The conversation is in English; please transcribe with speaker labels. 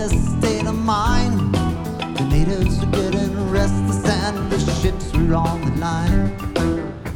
Speaker 1: this state of mind. The natives are getting restless and the ships are on the line.